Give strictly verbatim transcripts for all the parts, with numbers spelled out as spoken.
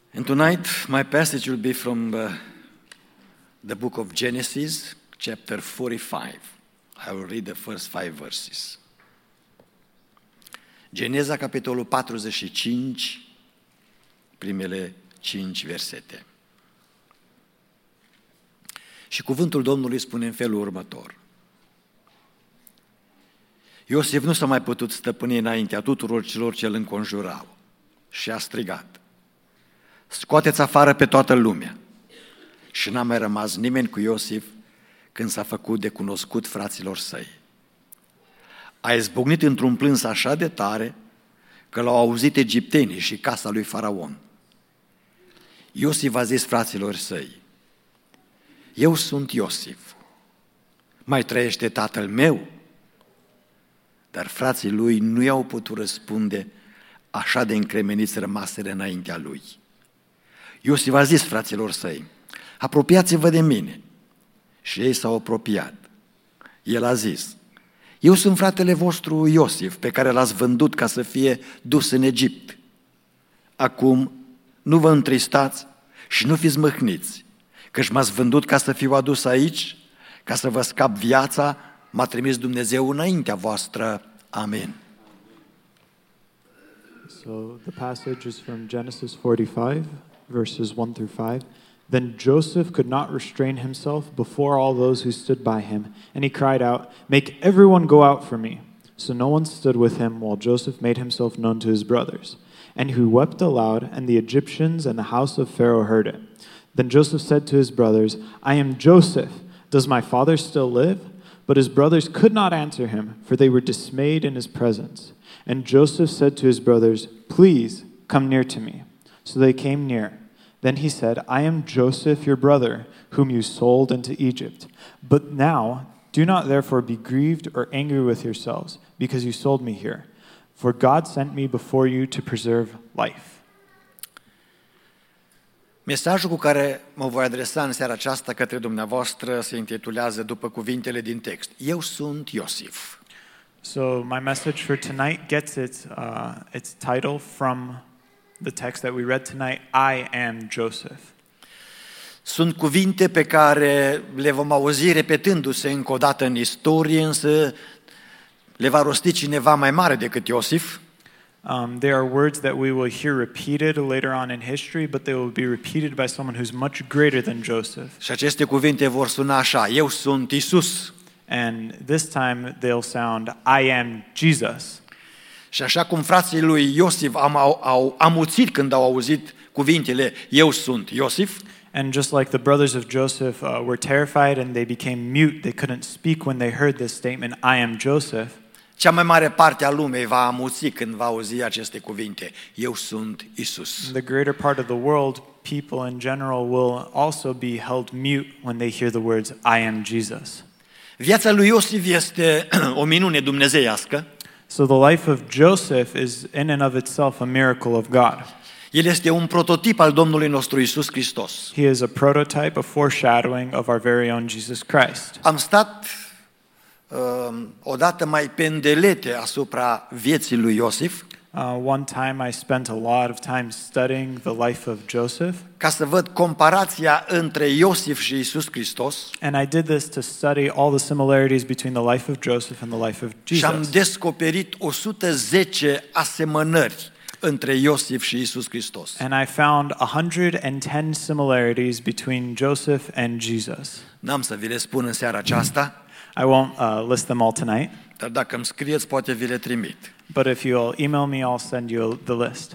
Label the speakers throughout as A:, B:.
A: And tonight, my passage will be from uh, the book of Genesis, chapter forty-five. I will read the first five verses. Geneza, capitolul patruzeci și cinci, primele cinci versete. Și cuvântul Domnului spune în felul următor. Iosif nu s-a mai putut stăpâni înaintea tuturor celor ce îl înconjurau și a strigat: scoateți afară pe toată lumea! Și n-a mai rămas nimeni cu Iosif când s-a făcut de cunoscut fraților săi. A izbucnit într-un plâns așa de tare că l-au auzit egiptenii și casa lui Faraon. Iosif a zis fraților săi: eu sunt Iosif, mai trăiește tatăl meu? Dar frații lui nu i-au putut răspunde, așa de încremeniți rămaseră înaintea lui. Iosif a zis fraților săi: apropiați-vă de mine. Și ei s-au apropiat. El a zis: eu sunt fratele vostru Iosif, pe care l-ați vândut ca să fie dus în Egipt. Acum nu vă întristați și nu fiți mâhniți, căci m-ați vândut ca să fiu adus aici, ca să vă scap viața, m-a trimis Dumnezeu înaintea voastră. Amen.
B: So the passage is from Genesis forty-five, verses one through five. Then Joseph could not restrain himself before all those who stood by him, and he cried out, make everyone go out for me. So no one stood with him while Joseph made himself known to his brothers. And he wept aloud, and the Egyptians and the house of Pharaoh heard it. Then Joseph said to his brothers, I am Joseph. Does my father still live? But his brothers could not answer him, for they were dismayed in his presence. And Joseph said to his brothers, please come near to me. So they came near. Then he said, I am Joseph, your brother, whom you sold into Egypt. But now do not therefore be grieved or angry with yourselves, because you sold me here. For God sent me before you to preserve life.
A: Mesajul cu care mă voi adresa în seara aceasta către dumneavoastră se intitulează după cuvintele din text: eu sunt Iosif.
B: So my message for tonight gets its uh, its title from the text that we read tonight. I am Joseph.
A: Sunt cuvinte pe care le vom auzi repetându-se încă o dată în istorie, însă le va rosti cineva mai mare decât Iosif.
B: Um, there are words that we will hear repeated later on in history, but they will be repeated by someone who's much greater than Joseph.
A: Și aceste cuvinte vor suna așa: eu sunt Isus.
B: And this time they'll sound, I am Jesus.
A: Și așa cum frații lui Iosif am, au, au amuțit când au auzit cuvintele eu sunt Iosif,
B: and just like the brothers of Joseph uh, were terrified and they became mute, they couldn't speak when they heard this statement, I am Joseph.
A: cea mai mare parte a lumii va amuți când va auzi aceste cuvinte: eu sunt Isus.
B: The greater part of the world, people in general, will also be held mute when they hear the words, I am Jesus.
A: Viața lui Iosif este o minune dumnezeiască.
B: So the life of Joseph is in and of itself a miracle of God.
A: El este un prototip al Domnului nostru Iisus Hristos.
B: He is a prototype, a foreshadowing of our very own Jesus Christ.
A: Am stat uh, odată mai pendelete asupra vieții lui Iosif,
B: Uh, one time I spent a lot of time studying the life of Joseph.
A: ca să văd comparația între Iosif și Iisus Hristos.
B: And I did this to study all the similarities between the life of Joseph and the life of
A: Și am
B: Jesus.
A: descoperit o sută zece asemănări între Iosif și Iisus Hristos.
B: And I found one hundred ten similarities between Joseph and Jesus.
A: N-am să vi le spun în seara aceasta,
B: I won't uh, list them all tonight,
A: dar dacă îmi scrieți, poate vi le trimit.
B: but if you'll email me, I'll send you the list.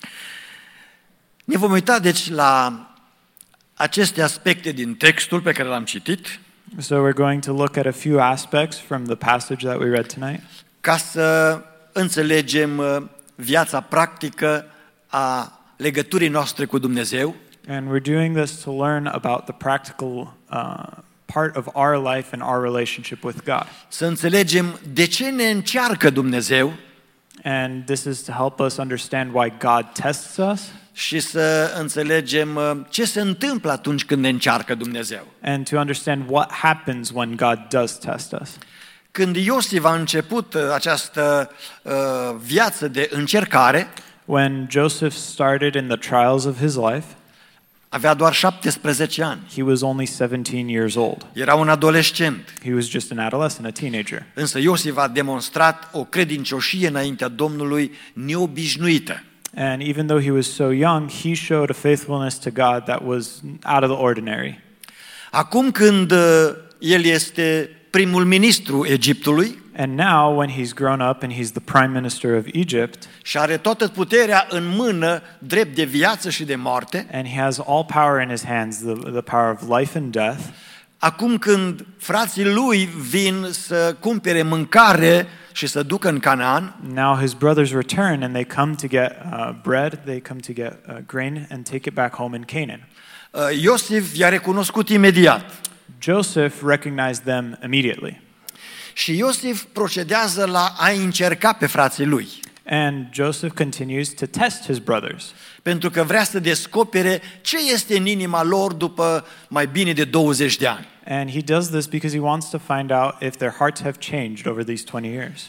A: Ne vom uita deci la aceste aspecte din textul pe care l-am citit,
B: So we're going to look at a few aspects from the passage that we read tonight,
A: ca să înțelegem viața practică a legăturii noastre cu Dumnezeu,
B: and we're doing this to learn about the practical uh, part of our life and our relationship with God.
A: să înțelegem de ce ne încearcă Dumnezeu
B: And this is to help us understand why God tests us,
A: și să înțelegem ce se întâmplă atunci când ne încearcă Dumnezeu.
B: and to understand what happens when God does test us.
A: Când Iosif a început această uh, viață de încercare,
B: When Joseph started in the trials of his life,
A: avea doar șaptesprezece ani.
B: he was only seventeen years old.
A: Era un adolescent.
B: He was just an adolescent, a teenager.
A: Însă Iosif a demonstrat o credincioșie înaintea Domnului neobișnuită.
B: And even though he was so young, he showed a faithfulness to God that was out of the ordinary.
A: Acum când el este primul ministru Egiptului,
B: And now, when he's grown up and he's the prime minister of Egypt,
A: și are toată puterea în mână, drept de viață și de moarte,
B: and he has all power in his hands, the, the power of life and death,
A: acum când frații lui vin să cumpere mâncare și să ducă în Canaan,
B: now his brothers return and they come to get uh, bread, they come to get uh, grain and take it back home in Canaan.
A: uh, Iosif i-a recunoscut imediat.
B: Joseph recognized them immediately.
A: Și Iosif procedează la a încerca pe frații lui.
B: And Joseph continues to test his brothers.
A: Pentru că vrea să descopere ce este în inima lor după mai bine de douăzeci de ani.
B: And he does this because he wants to find out if their hearts have changed over these twenty years.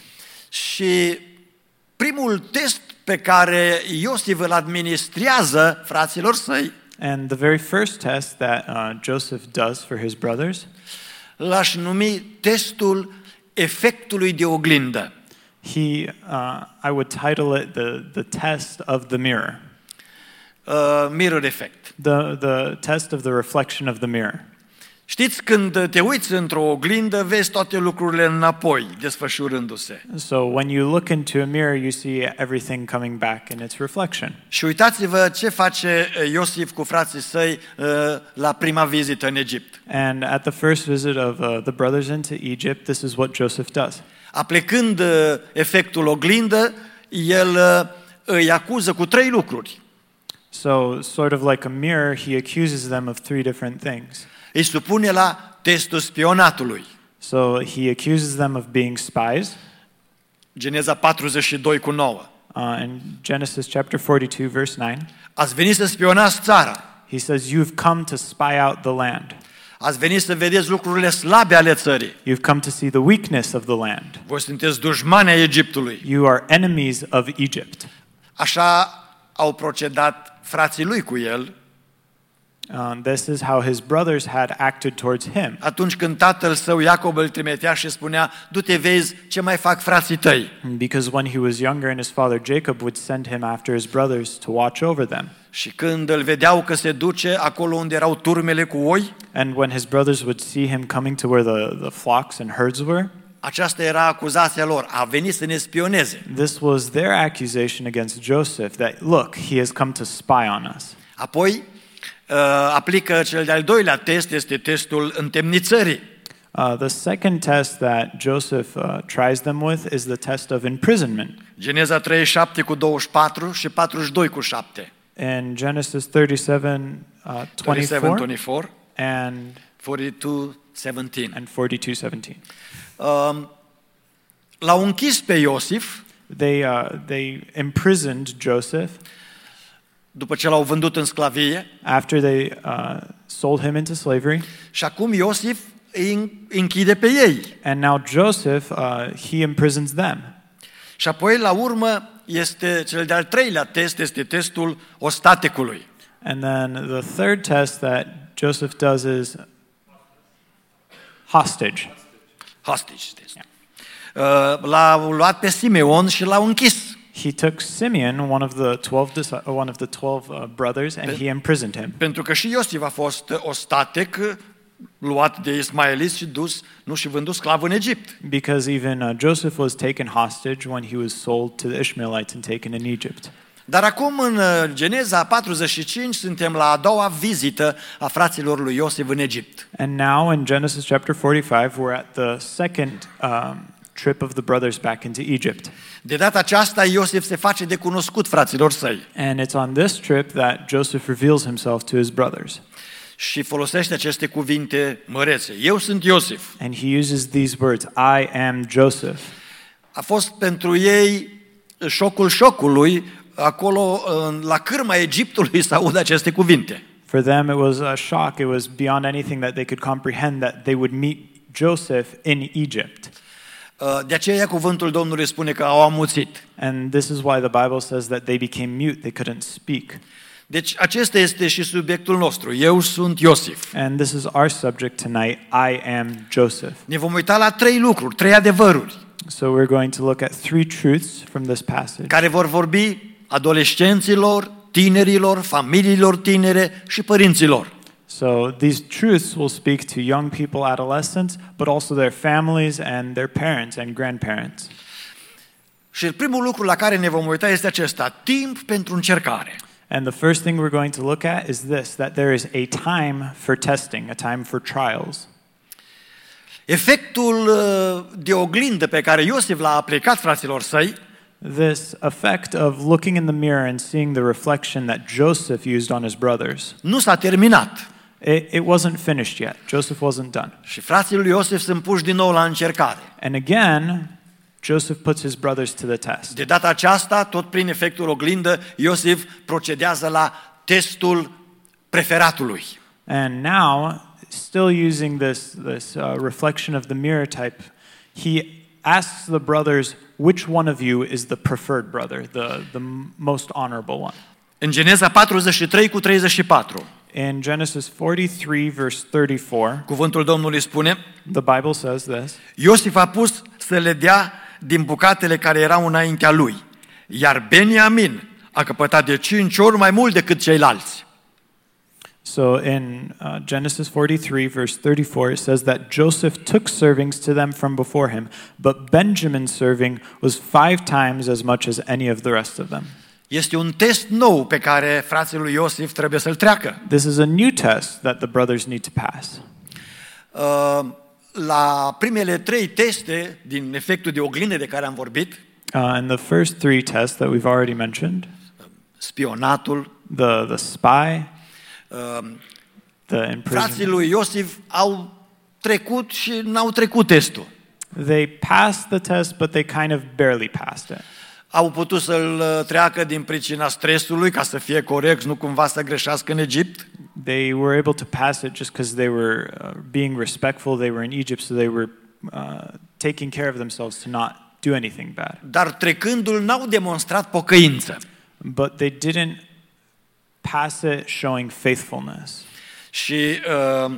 A: Și primul test pe care Iosif îl administrează fraților săi,
B: And the very first test that uh, Joseph does for his brothers,
A: l-aș numi testul efectului de oglindă.
B: he, uh, I would title it the, the test of the mirror,
A: Uh, mirror effect.
B: the, the test of the reflection of the mirror.
A: Știți, când te uiți într-o oglindă, vezi toate lucrurile înapoi, desfășurându-se.
B: So when you look into a mirror, you see everything coming back in its reflection.
A: Și uitați-vă ce face Iosif cu frații săi uh, la prima vizită în Egipt.
B: And at the first visit of uh, the brothers into Egypt, this is what Joseph does.
A: Aplecând uh, efectul oglindă, el uh, îi acuză cu trei lucruri.
B: So sort of like a mirror, he accuses them of three different things.
A: Îi supune la testul spionatului.
B: So he accuses them of being spies.
A: Geneza patruzeci și doi cu nouă.
B: Uh, in Genesis chapter forty-two, verse nine,
A: Ați venit să spionați țara.
B: he says, "You've come to spy out the land.
A: Ați venit să vedeți lucrurile slabe ale țării.
B: You've come to see the weakness of the land.
A: Voi sunteți dușmani ai Egiptului.
B: You are enemies of Egypt."
A: Așa au procedat frații lui cu el
B: Uh, this is how his brothers had acted towards him.
A: atunci când tatăl său Iacob îl trimitea și spunea: du-te vezi ce mai fac frații tăi.
B: Because when he was younger and his father Jacob would send him after his brothers to watch over them.
A: Și când îl vedeau că se duce acolo unde erau turmele cu oi,
B: And when his brothers would see him coming to where the, the flocks and herds were,
A: aceasta era acuzația lor: a venit să ne spioneze.
B: this was their accusation against Joseph, that, look, he has come to spy on us.
A: Apoi uh, aplică cel de-al doilea test, este testul întemnițării.
B: Uh, the second test that Joseph uh, tries them with is the test of imprisonment.
A: Geneza treizeci și șapte cu douăzeci și patru și patruzeci și doi cu șapte.
B: In Genesis thirty-seven, uh,
A: thirty-seven,
B: twenty-four
A: twenty-four,
B: and,
A: forty-two, seventeen.
B: and forty-two, seventeen.
A: Um, L-au închis pe Iosif
B: They, uh, they imprisoned Joseph
A: după ce l-au vândut în sclavie
B: after they uh, sold him into slavery.
A: și acum Iosif îi închide pe ei.
B: And now Joseph, uh, he imprisons them.
A: Și apoi la urmă este cel de-al treilea test, este testul ostatecului.
B: And then the third test that Joseph does is hostage.
A: Hostage test. Uh, L-au luat pe Simeon și l-au închis.
B: He took Simeon, one of the twelve, dis- one of the twelve uh, brothers, and he imprisoned him.
A: Pentru că și Iosif a fost ostatec, luat de ismaeliți și dus, nu și vândut sclav în Egipt.
B: Because even uh, Joseph was taken hostage when he was sold to the Ishmaelites and taken in Egypt.
A: Dar acum în Geneza patruzeci și cinci suntem la a doua vizită a fraților lui Iosif în Egipt.
B: And now in Genesis chapter forty-five, we're at the second um, trip of the brothers back into Egypt.
A: De data aceasta Iosif se face de cunoscut fraților săi
B: And it's on this trip that Joseph reveals himself to his brothers.
A: și folosește aceste cuvinte mărețe. Eu sunt Iosif.
B: And he uses these words, I am Joseph.
A: A fost pentru ei șocul șocului, acolo la cârma Egiptului să audă aceste cuvinte.
B: For them it was a shock. It was beyond anything that they could comprehend that they would meet Joseph in Egypt.
A: De aceea cuvântul Domnului spune că au amuțit.
B: And this is why the Bible says that they became mute, they couldn't speak.
A: Deci acesta este și subiectul nostru. Eu sunt Iosif.
B: And this is our subject tonight. I am Joseph.
A: Ne vom uita la trei lucruri, trei adevăruri.
B: So we're going to look at three truths from this passage.
A: Care vor vorbi adolescenților, tinerilor, familiilor tinere și părinților.
B: So these truths will speak to young people, adolescents, but also their families and their parents and grandparents.
A: Și primul lucru la care ne vom uita este acesta, timp pentru încercare.
B: And the first thing we're going to look at is this, that there is a time for testing, a time for trials.
A: Efectul de oglindă pe care Iosif l-a aplicat fraților săi,
B: this effect of looking in the mirror and seeing the reflection that Joseph used on his brothers,
A: nu s-a terminat.
B: It, it wasn't finished yet. Joseph wasn't done.
A: Și frații lui Iosif sunt puși din nou la încercare.
B: And again, Joseph puts his brothers to the test.
A: De data aceasta, tot prin efectul oglindă, Iosif procedează la testul preferatului.
B: And now, still using this, this uh, reflection of the mirror type, he asks the brothers, which one of you is the preferred brother, the, the most honorable one?
A: În Geneza patruzeci și trei cu treizeci și patru.
B: In Genesis forty-three, verse thirty-four,
A: cuvântul Domnului spune,
B: the Bible says this,
A: Iosif a pus să le dea din bucatele care erau înaintea lui, iar Beniamin a căpătat de cinci ori mai mult decât ceilalți.
B: So in uh, Genesis forty-three, verse thirty-four, it says that Joseph took servings to them from before him, but Benjamin's serving was five times as much as any of the rest of them.
A: Este un test nou pe care frații lui Iosif trebuie să-l treacă.
B: This is a new test that the brothers need to pass.
A: Uh, la primele trei teste din efectul de oglindă de care am vorbit,
B: Uh, in the first three tests that we've already mentioned,
A: spionatul,
B: the, the spy,
A: uh,
B: the
A: frații
B: imprisonment,
A: lui Iosif au trecut și n-au trecut testul.
B: they passed the test, but they kind of barely passed it.
A: Au putut să-l treacă din pricina stresului, ca să fie corect, nu cumva să greșească în Egipt.
B: They were able to pass it just because they were uh, being respectful. They were in Egypt, so they were uh, taking care of themselves to not do anything bad.
A: Dar trecându-l n-au demonstrat pocăință.
B: But they didn't pass it showing faithfulness.
A: Și uh,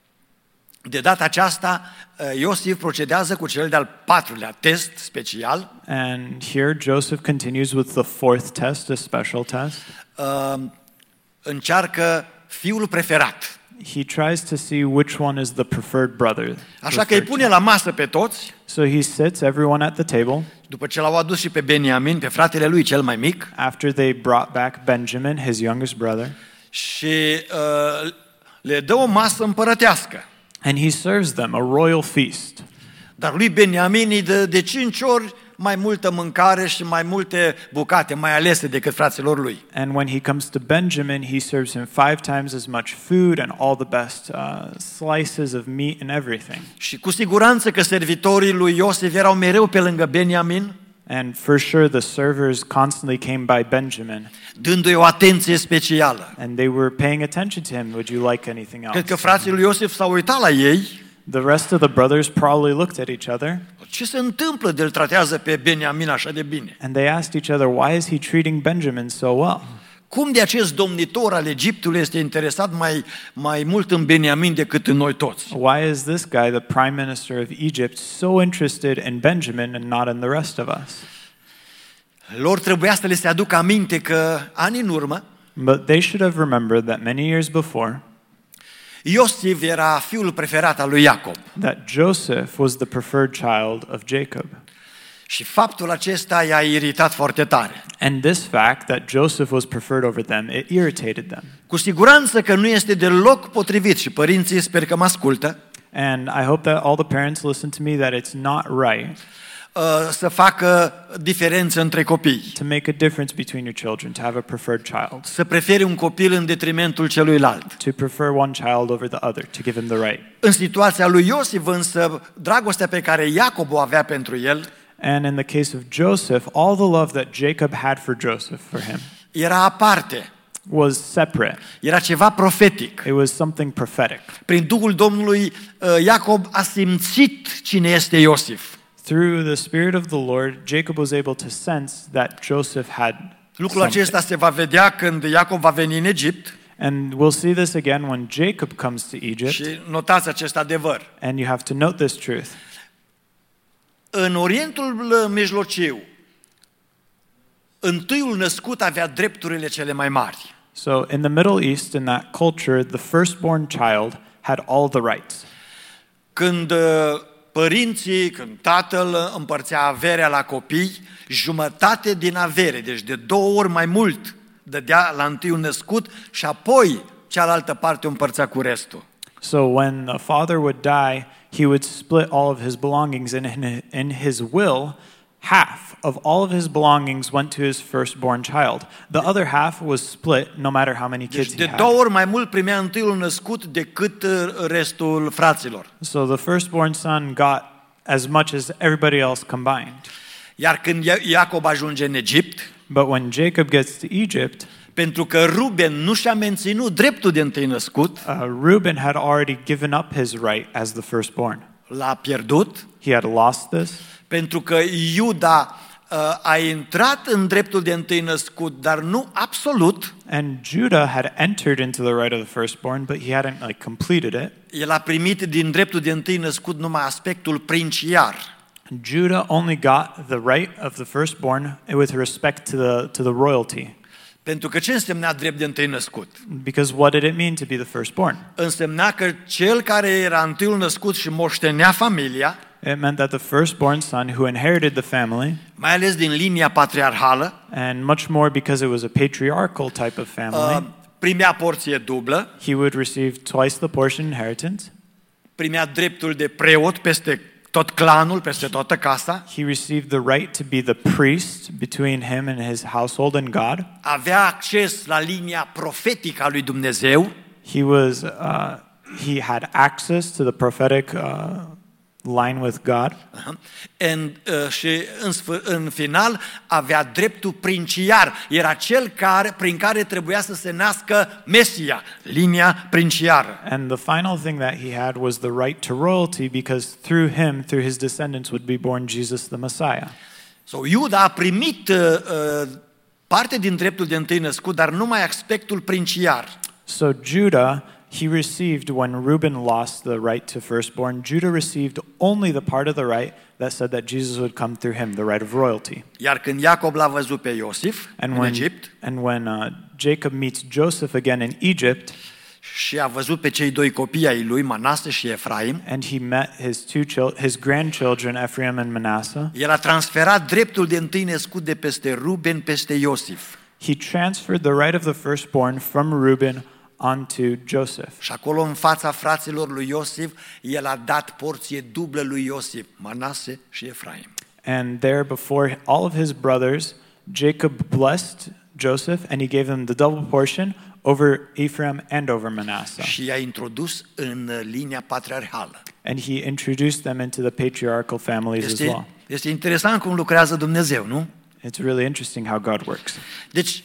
A: de data aceasta, uh, Iosif procedează cu cel de-al patrulea test special.
B: And here Joseph continues with the fourth test, a special test.
A: Uh, încearcă fiul preferat.
B: He tries to see which one is the preferred brother.
A: Așa că îi pune la masă pe toți.
B: So he sits everyone at the table.
A: După ce l-au adus și pe Beniamin, pe fratele lui cel mai mic.
B: After they brought back Benjamin, his youngest brother.
A: Și uh, le dă o masă împărătească.
B: And he serves them a royal feast.
A: Dar lui Beniamin îi dă de cinci ori mai multă mâncare și mai multe bucate, mai alese decât fraților lui.
B: And when he comes to Benjamin, he serves him five times as much food and all the best uh, slices of meat and everything.
A: Și cu siguranță că servitorii lui Iosif erau mereu pe lângă Beniamin.
B: And for sure the servers constantly came by Benjamin.
A: Dându-i o atenție specială.
B: And they were paying attention to him. Would you like anything else?
A: Cred că frații lui Iosif s-au uitat la ei.
B: The rest of the brothers probably looked at each other.
A: Ce se întâmplă de îl tratează pe Beniamin așa de bine?
B: And they asked each other, why is he treating Benjamin so well?
A: Cum de acest domnitor al Egiptului este interesat mai, mai mult în Beniamin decât în noi toți?
B: Why is this guy, the prime minister of Egypt, so interested in Benjamin and not in the rest of us?
A: Lor trebuia să le se aducă aminte că ani în urmă,
B: But they should have remembered that many years before,
A: Iosif era fiul preferat al lui Iacob.
B: that Joseph was the preferred child of Jacob.
A: Și faptul acesta i-a iritat foarte tare.
B: And this fact that Joseph was preferred over them, it irritated them.
A: Cu siguranță că nu este deloc potrivit și părinții sper că mă ascultă.
B: And I hope that all the parents listen to me that it's not right
A: să facă diferență între copii.
B: to make a difference between your children, to have a preferred child,
A: Să preferi un copil în detrimentul celuilalt.
B: to prefer one child over the other, to give him the right.
A: În situația lui Iosif însă, dragostea pe care Iacob o avea pentru el
B: And in the case of Joseph, all the love that Jacob had for Joseph, for him,
A: era aparte.
B: was separate.
A: Era ceva profetic.
B: It was something prophetic.
A: Prin Duhul Domnului, Iacob a simțit cine este Iosif.
B: through the Spirit of the Lord, Jacob was able to sense that Joseph had
A: Lucrul
B: something.
A: acesta se va vedea când Iacov va veni în Egipt.
B: And we'll see this again when Jacob comes to Egypt.
A: Și notați acest adevăr.
B: And you have to note this truth.
A: În Orientul Mijlociu, întâiul născut avea drepturile cele mai mari.
B: So in the Middle East, in that culture, the firstborn child had all the rights.
A: Când părinții, când tatăl împărțea averea la copii, jumătate din avere, deci de două ori mai mult, dădea la întâiul născut și apoi cealaltă parte o împărțea cu restul.
B: So when the father would die, he would split all of his belongings, and in, in his will, half of all of his belongings went to his firstborn child. The other half was split no matter how many kids
A: Deci
B: he
A: de două
B: had.
A: ori mai mult primea întâiul născut decât restul fraților.
B: So the firstborn son got as much as everybody else combined.
A: Iar când Iacob ajunge în Egipt,
B: But when Jacob gets to Egypt,
A: pentru că Ruben nu și-a menținut dreptul de întâi născut,
B: uh, Reuben had already given up his right as the firstborn.
A: l-a pierdut,
B: He had lost this.
A: pentru că Iuda uh, a intrat în dreptul de întâi născut, dar nu absolut.
B: And Judah had entered into the right of the firstborn, but he hadn't like completed it.
A: El a primit din dreptul de întâi născut numai aspectul princiar.
B: Judah only got the right of the firstborn with respect to the to the royalty.
A: Pentru că ce însemna drept de întâi născut?
B: Because what did it mean to be the firstborn?
A: Însemna că cel care era întâiul născut și moștenea familia,
B: It meant that the firstborn son who inherited the family,
A: mai ales din linia patriarhală,
B: and much more because it was a patriarchal type of family,
A: uh, primea porție dublă,
B: he would receive twice the portion inheritance.
A: primea dreptul de preot peste tot clanul, peste toată casa,
B: He received the right to be the priest between him and his household and God.
A: avea acces la linia profetică a lui Dumnezeu,
B: He was uh, he had access to the prophetic uh, line with God.
A: uh-huh. and, uh, și în, sf- în final avea dreptul princiar. Era cel care, prin care trebuia să se nască Mesia, linia princiară.
B: And the final thing that he had was the right to royalty, because through him, through his descendants, would be born Jesus the Messiah.
A: So, Iuda a primit uh, uh, parte din dreptul de întâi născut, dar numai aspectul princiar.
B: So Judah, he received, when Reuben lost the right to firstborn, Judah received only the part of the right that said that Jesus would come through him, the right of royalty.
A: Iar când Iacob l-a văzut pe Iosif
B: And
A: în
B: when,
A: Egipt
B: and when uh, Jacob meets Joseph again in Egypt,
A: și a văzut pe cei doi copii ai lui, Manase și Efraim,
B: and he met his two chil- his grandchildren, Ephraim and Manasseh,
A: el a transferat dreptul de întâi născut de peste Ruben peste Iosif.
B: he transferred the right of the firstborn from Reuben onto Joseph.
A: Și acolo în fața fraților lui Iosif, el a dat porție dublă lui Iosif, Manase și Efraim.
B: And there before all of his brothers, Jacob blessed Joseph, and he gave them the double portion over Ephraim and over Manasseh.
A: Și i-a introdus în linia patriarhală.
B: And he introduced them into the patriarchal families as
A: Este,
B: well.
A: este interesant cum lucrează Dumnezeu, nu?
B: It's really interesting how God works.
A: Deci,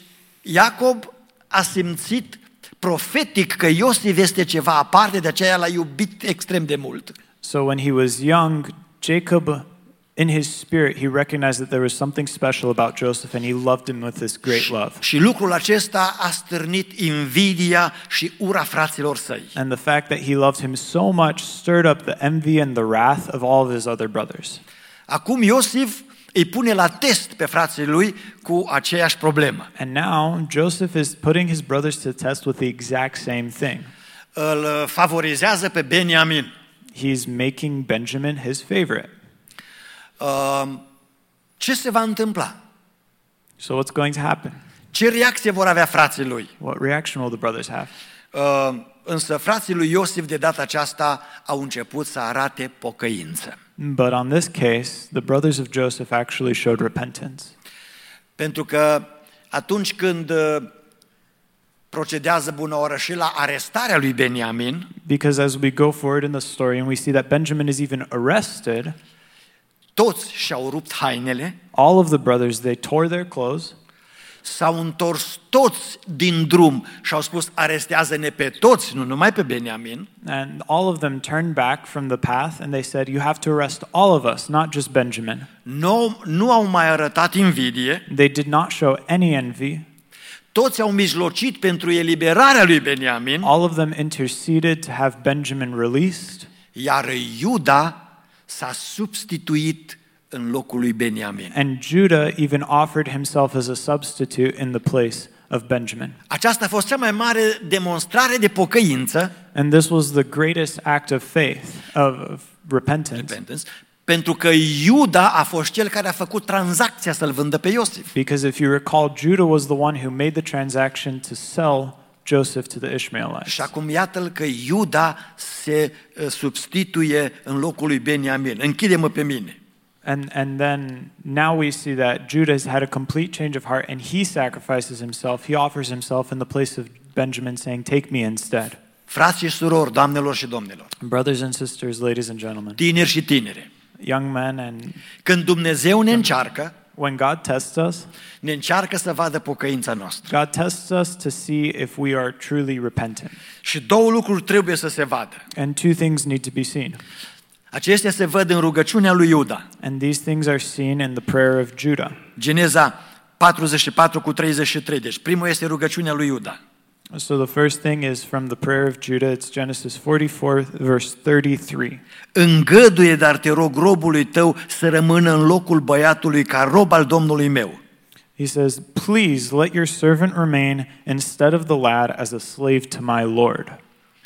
A: Iacob a simțit profetic că Iosif este ceva aparte, de aceea l-a iubit extrem de mult.
B: So when he was young, Jacob, in his spirit, he recognized that there was something special about Joseph, and he loved him with this great love.
A: Și lucrul acesta a stârnit invidia și ura fraților săi.
B: And the fact that he loved him so much stirred up the envy and the wrath of all of his other brothers.
A: Acum Iosif îi pune la test pe frații lui cu aceeași problemă.
B: And now Joseph is putting his brothers to test with the exact same thing.
A: Îl favorizează pe Beniamin.
B: He's making Benjamin his favorite.
A: Uh, ce se va întâmpla?
B: So what's going to happen?
A: Ce reacție vor avea frații lui?
B: What reaction will the brothers have?
A: Uh, însă frații lui Iosif de data aceasta au început să arate pocăință.
B: But on this case, the brothers of Joseph actually showed repentance.
A: Pentru că atunci când uh, procedează bună oră și la arestarea lui Beniamin,
B: Because as we go forward in the story and we see that Benjamin is even arrested,
A: toți și-au rupt hainele,
B: all of the brothers, they tore their clothes,
A: s-au întors toți din drum și au spus arestează-ne pe toți, nu numai pe Beniamin.
B: And all of them turned back from the path and they said, you have to arrest all of us, not just Benjamin.
A: Nu, nu au mai arătat invidie,
B: They did not show any envy.
A: toți au mijlocit pentru eliberarea lui Beniamin,
B: All of them interceded to have Benjamin released.
A: iar Iuda s-a substituit în locul lui Beniamin.
B: And Judah even offered himself as a substitute in the place of Benjamin.
A: Aceasta a fost cea mai mare demonstrare de pocăință,
B: And this was the greatest act of faith, of, of repentance,
A: repentance, pentru că Iuda a fost cel care a făcut tranzacția să-l vândă pe Iosif.
B: because if you recall, Judah was the one who made the transaction to sell Joseph to the Ishmaelites.
A: Și acum iată-l că Iuda se uh, substituie în locul lui Beniamin. Închide-mă pe mine.
B: And and then now we see that Judah has had a complete change of heart and he sacrifices himself. He offers himself in the place of Benjamin, saying, take me instead.
A: Frați și surori, doamnelor și domnilor,
B: Brothers and sisters, ladies and gentlemen,
A: tineri și tinere,
B: young men, and
A: când Dumnezeu ne încearcă,
B: when God tests us,
A: ne încearcă să vadă pocăința noastră.
B: God tests us to see if we are truly repentant.
A: Și două lucruri trebuie să se vadă.
B: And two things need to be seen.
A: Acestea se văd în rugăciunea lui Iuda.
B: And these things are seen in the prayer of Judah.
A: Geneza patruzeci și patru cu treizeci și trei. Deci primul este rugăciunea lui Iuda.
B: So the first thing is from the prayer of Judah. It's Genesis forty-four, verse thirty-three.
A: Îngăduie, dar te rog, robului tău să rămână în locul băiatului ca rob al Domnului meu.
B: He says, please let your servant remain instead of the lad as a slave to my Lord.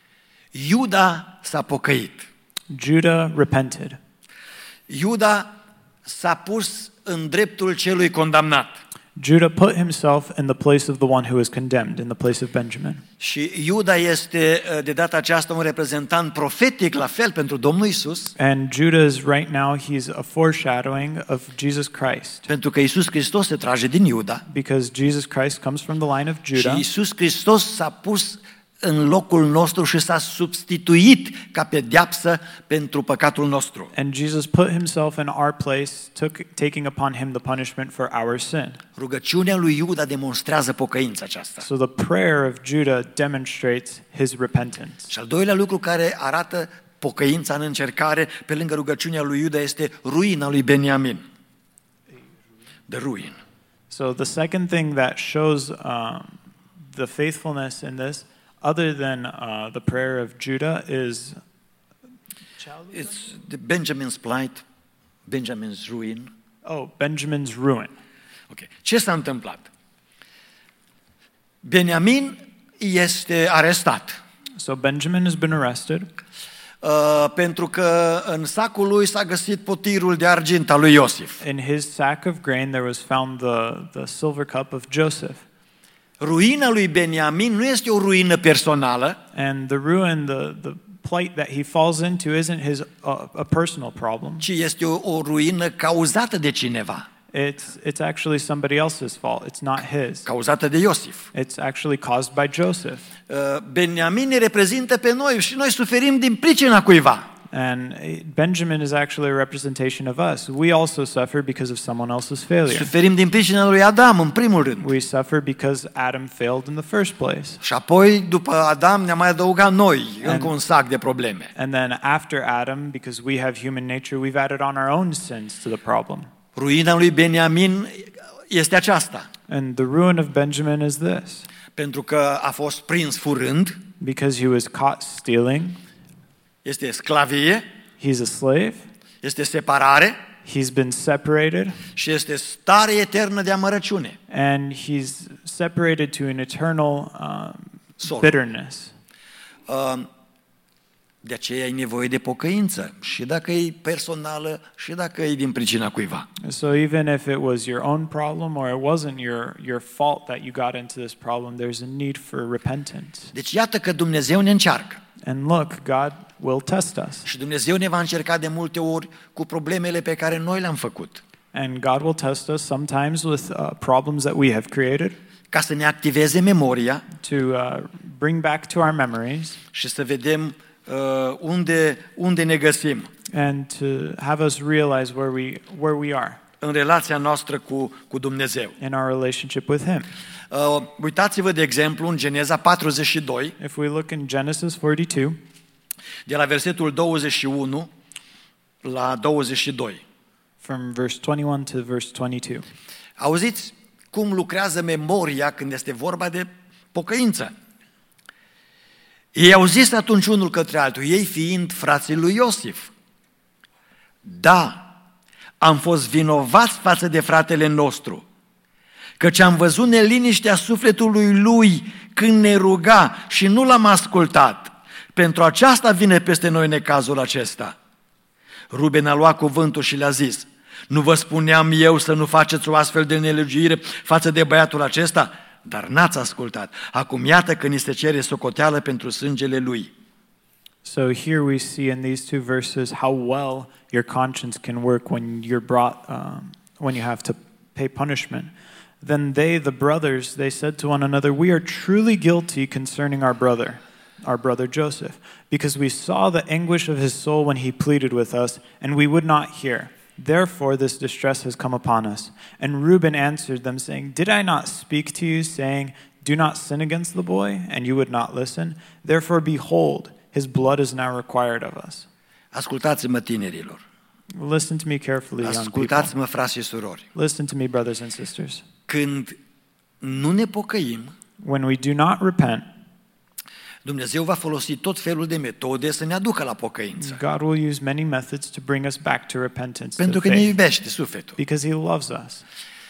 A: Iuda s-a pocăit.
B: Judah repented.
A: Iuda s-a pus în dreptul celui condamnat.
B: Judah put himself in the place of the one who is condemned, in the place of Benjamin.
A: Și Iuda este de data aceasta un reprezentant profetic la fel pentru Domnul Isus,
B: And Judah is right now, he's a foreshadowing of Jesus Christ.
A: pentru că Isus Hristos se trage din Iuda
B: Because Jesus Christ comes from the line of
A: și
B: Judah.
A: Isus Hristos s-a pus în locul nostru și s-a substituit ca pedeapsă pentru păcatul nostru.
B: And Jesus put himself in our place, took, taking upon him the punishment for our sin.
A: Rugăciunea lui Iuda demonstrează pocăința aceasta.
B: So the prayer of Judah demonstrates his repentance.
A: Și al doilea lucru care arată pocăința în încercare, pe lângă rugăciunea lui Iuda, este ruina lui Beniamin. The ruin.
B: So the second thing that shows um, the faithfulness in this, other than uh, the prayer of Judah, is
A: It's the Benjamin's plight, Benjamin's ruin.
B: oh Benjamin's ruin.
A: Okay. Ce s-a întâmplat? Beniamin este arestat.
B: So Benjamin has been arrested
A: Uh, pentru că în sacul lui s-a găsit potirul de argint al lui Iosif.
B: in his sack of grain. There was found the the silver cup of Joseph.
A: Ruina lui Beniamin nu este o ruină personală,
B: And the ruin, the, the plight that he falls into isn't his uh, a personal problem.
A: ci este o, o ruină cauzată de cineva,
B: It's it's actually somebody else's fault. It's not his.
A: cauzată de Iosif.
B: It's actually caused by Joseph.
A: Uh, Beniamin ne reprezintă pe noi și noi suferim din pricina cuiva.
B: And Benjamin is actually a representation of us. We also suffer because of someone else's failure.
A: Suferim din pricina lui Adam, în primul rând.
B: We suffer because Adam failed in the first place.
A: Și apoi, după Adam, ne-a mai adăugat noi încă un sac de probleme.
B: And then after Adam, because we have human nature, we've added on our own sins to the problem.
A: Ruina lui Beniamin este aceasta,
B: And the ruin of Benjamin is this.
A: pentru că a fost prins furând,
B: Because he was caught stealing,
A: este sclavie,
B: he's a slave,
A: este separare
B: he's been separated,
A: și este stare eternă de amărăciune.
B: and he's separated to an eternal um,
A: Sorrow.
B: bitterness.
A: Uh, De aceea ai nevoie de pocăință, și dacă e personală, și dacă e din pricina cuiva.
B: So even if it was your own problem or it wasn't your, your fault that you got into this problem, there's a need for repentance.
A: Deci iată că Dumnezeu ne încearcă.
B: And look, God will test us.
A: Și Dumnezeu ne va încerca de multe ori cu problemele pe care noi le-am făcut,
B: And God will test us sometimes with uh, problems that we have created
A: ca să ne activeze memoria
B: to uh, bring back to our memories
A: și să vedem uh, unde, unde ne găsim.
B: and to have us realize where we, where we are.
A: în relația noastră cu, cu Dumnezeu.
B: in our relationship with Him.
A: Uh, uitați-vă, de exemplu, în Geneza patruzeci și doi,
B: If we look in Genesis forty-two,
A: de la versetul douăzeci și unu la douăzeci și doi.
B: from verse twenty-one to verse twenty-two.
A: Auziți cum lucrează memoria când este vorba de pocăință. Ei au zis atunci unul către altul, ei fiind frații lui Iosif: da, am fost vinovați față de fratele nostru, căci am văzut neliniștea sufletului lui când ne ruga și nu l-am ascultat. Pentru aceasta vine peste noi necazul acesta. Ruben a luat cuvântul și le-a zis: nu vă spuneam eu să nu faceți o astfel de nelegiuire față de băiatul acesta? Dar n-ați ascultat. Acum iată că ni se cere socoteală pentru sângele lui.
B: So here we see in these two verses how well your conscience can work when you're brought, um, when you have to pay punishment. Then they, the brothers, they said to one another, we are truly guilty concerning our brother, our brother Joseph, because we saw the anguish of his soul when he pleaded with us, and we would not hear. Therefore this distress has come upon us. And Reuben answered them, saying, did I not speak to you, saying, do not sin against the boy, and you would not listen? Therefore behold, his blood is now required of us.
A: Ascultați-mă, tinerilor.
B: Listen to me carefully, young people.
A: Ascultați-mă, frați și surori.
B: Listen to me, brothers and sisters.
A: Când nu ne pocăim,
B: When we do not repent,
A: Dumnezeu va folosi tot felul de metode să ne aducă la pocăință.
B: God will use many methods to bring us back to repentance,
A: Pentru
B: to
A: că ne
B: faith,
A: iubește sufletul.
B: because He loves us.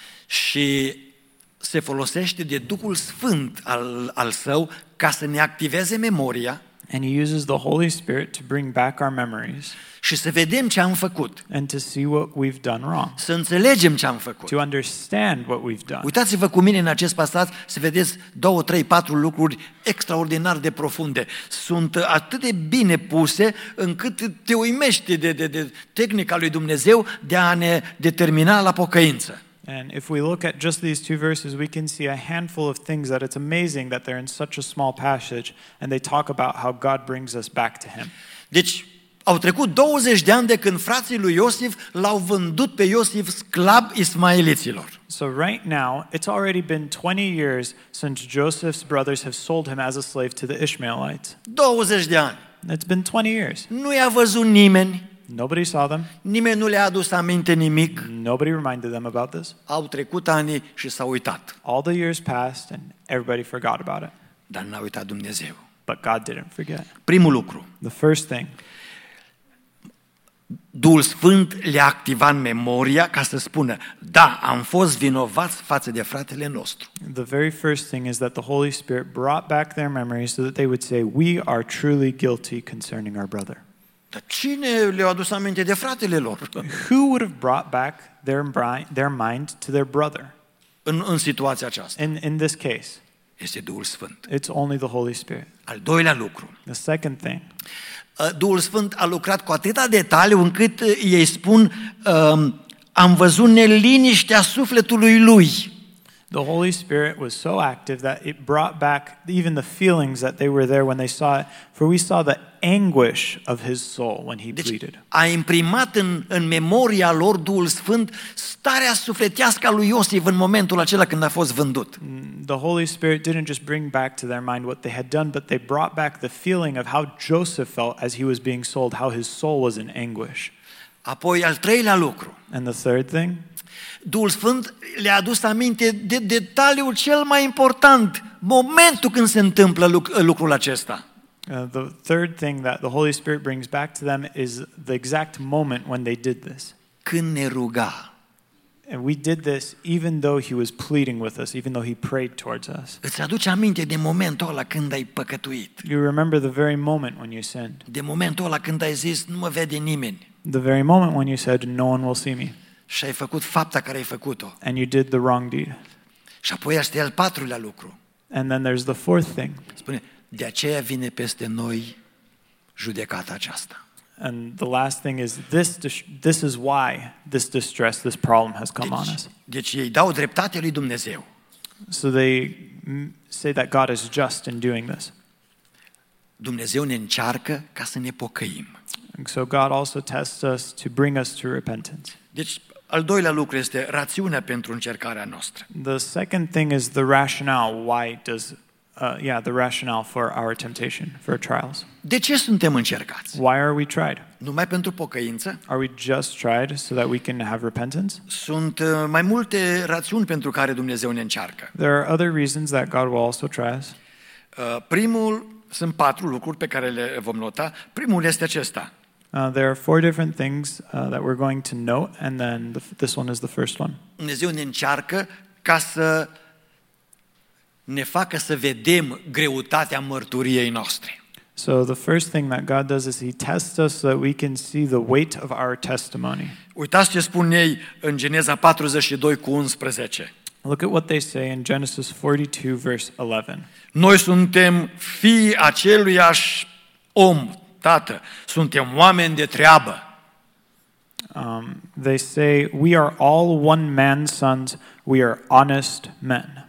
A: Și se folosește de Duhul Sfânt al, al Său ca să ne activeze memoria
B: And He uses the Holy Spirit to bring back our memories
A: și să vedem ce am făcut,
B: and to see what we've done wrong,
A: să înțelegem ce am făcut.
B: to understand what we've done.
A: Uitați-vă cu mine în acest pasaj să vedeți două, trei, patru lucruri extraordinar de profunde. Sunt atât de bine puse încât te uimește de, de, de tehnica lui Dumnezeu de a ne determina la pocăință.
B: And if we look at just these two verses, we can see a handful of things that it's amazing that they're in such a small passage, and they talk about how God brings us back to Him.
A: Deci au trecut douăzeci de ani de când frații lui Iosif l-au vândut pe Iosif sclav ismaeliților.
B: So right now, it's already been twenty years since Joseph's brothers have sold him as a slave to the Ishmaelites.
A: douăzeci de ani.
B: It's been twenty years.
A: Nu i-a văzut nimeni,
B: Nobody saw them.
A: nimeni nu le-a adus aminte nimic.
B: Nobody reminded them about this.
A: Au trecut ani și s-au uitat.
B: All the years passed and everybody forgot about it.
A: Dar n-a uitat Dumnezeu.
B: But God didn't forget.
A: Primul lucru,
B: The first thing,
A: Duhul Sfânt le-a activat memoria ca să spună: da, am fost vinovați față de fratele nostru.
B: the very first thing is that the Holy Spirit brought back their memories so that they would say, we are truly guilty concerning our brother.
A: Dar cine le-a adus aminte de fratele lor
B: Who would have brought back their, bri- their mind to their brother
A: în, în situația aceasta?
B: in, in this case?
A: Este Duhul Sfânt.
B: It's only the Holy Spirit.
A: Al doilea lucru,
B: The second thing,
A: Duhul Sfânt a lucrat cu atâta detaliu încât ei spun: am văzut neliniștea sufletului lui.
B: the Holy Spirit was so active that it brought back even the feelings that they were there when they saw it. For we saw the anguish of his soul when he
A: Deci
B: pleaded.
A: a imprimat în, în memoria lor Duhul Sfânt starea sufletească a lui Iosif în momentul acela când a fost vândut.
B: The Holy Spirit didn't just bring back to their mind what they had done, but they brought back the feeling of how Joseph felt as he was being sold, how his soul was in anguish.
A: Apoi al treilea lucru,
B: And the third thing,
A: Duhul Sfânt le-a adus aminte de detaliul cel mai important, momentul când se întâmplă luc- lucrul acesta.
B: uh, the third thing that the Holy Spirit brings back to them is the exact moment when they did this.
A: Când ne ruga.
B: And we did this even though he was pleading with us, even though he prayed towards us.
A: Îți aduce aminte de momentul ăla când ai păcătuit,
B: You remember the very moment when you sinned,
A: de momentul ăla când ai zis: nu mă vede nimeni,
B: the very moment when you said, no one will see me,
A: și ai făcut fapta care ai făcut-o.
B: and you did the wrong deed.
A: Și apoi este al patrulea lucru.
B: And then there's the fourth thing.
A: Spune: de aceea vine peste noi judecata aceasta.
B: And the last thing is this dis- this is why this distress, this problem has come on
A: Deci,
B: us.
A: deci ei dau dreptate lui Dumnezeu.
B: So they mm, say that God is just in doing this.
A: Dumnezeu ne încearcă ca să ne pocăim.
B: And so God also tests us to bring us to repentance.
A: Deci Al doilea lucru este rațiunea pentru încercarea noastră.
B: The second thing is the rationale. Why does, uh, yeah, the rationale for our temptation, for our trials.
A: De ce suntem încercați?
B: Why are we tried?
A: Numai pentru pocăință?
B: Are we just tried so that we can have repentance?
A: Sunt uh, mai multe rațiuni pentru care Dumnezeu ne încearcă.
B: There are other reasons that God will also try us.
A: Uh, primul, sunt patru lucruri pe care le vom nota. Primul este acesta.
B: Uh, there are four different things uh, that we're going to note, and then the, this one is the first one.
A: Dumnezeu ne încearcă ca să ne facă să vedem greutatea mărturiei noastre.
B: So the first thing that God does is He tests us so that we can see the weight of our testimony.
A: Uitați ce spun ei în Geneza patruzeci și doi cu unsprezece.
B: Look at what they say in Genesis forty-two, verse eleven.
A: Noi suntem fii aceluiași om, tată, suntem oameni de treabă.
B: Um, they say, we are all one man's sons, we are honest men.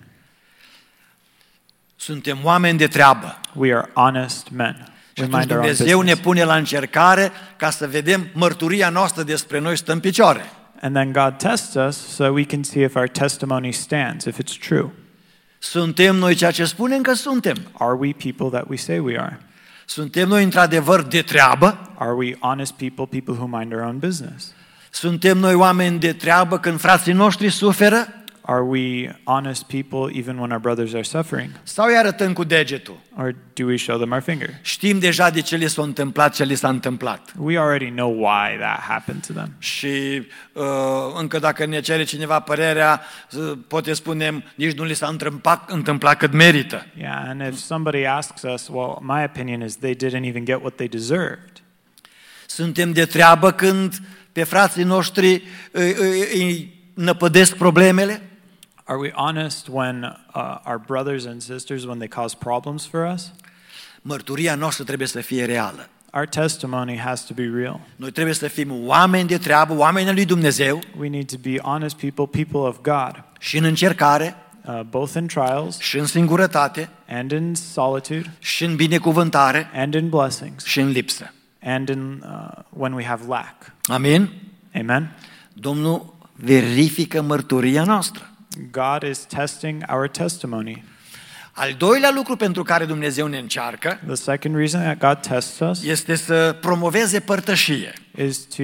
A: Suntem oameni de treabă.
B: We are honest men.
A: Și
B: We
A: atunci
B: mind our own
A: Dumnezeu ne
B: business.
A: pune la încercare ca să vedem mărturia noastră despre noi stă în picioare.
B: And then God tests us so we can see if our testimony stands, if it's true.
A: Suntem noi ceea ce spunem că suntem.
B: Are we people that we say we are?
A: Suntem noi într-adevăr de treabă.
B: Are we honest people, people who mind our own business?
A: Suntem noi oameni de treabă când frații noștri suferă.
B: Are we honest people even when our brothers are suffering?
A: Sau îi arătăm cu degetul.
B: Or do we show them our finger?
A: Știm deja de ce li s-a întâmplat, ce li s-a întâmplat.
B: We already know why that happened to them.
A: Și uh, încă dacă ne cere cineva părerea, uh, poate spunem, nici nu li s-a întâmplat, întâmplat cât merită.
B: Yeah, and if somebody asks us, well, my opinion is they didn't even get what they deserved.
A: Suntem de treabă când pe frații noștri îi, îi, îi năpădesc problemele.
B: Are we honest when uh, our brothers and sisters, when they cause problems for us?
A: Mărturia noastră trebuie să fie reală.
B: Our testimony has to be real.
A: Noi trebuie să fim oameni de treabă, oameni al lui Dumnezeu
B: We need to be honest people, people of God,
A: și în încercare,
B: uh, both in trials
A: și în singurătate,
B: and in solitude
A: și în binecuvântare,
B: and in blessings
A: și în lipsă.
B: and in uh, when we have lack.
A: Amin?
B: Amen.
A: Domnul verifică mărturia noastră.
B: God is testing our testimony.
A: Al doilea lucru pentru care Dumnezeu ne încearcă
B: The second reason that God tests us
A: este să promoveze părtășie,
B: is to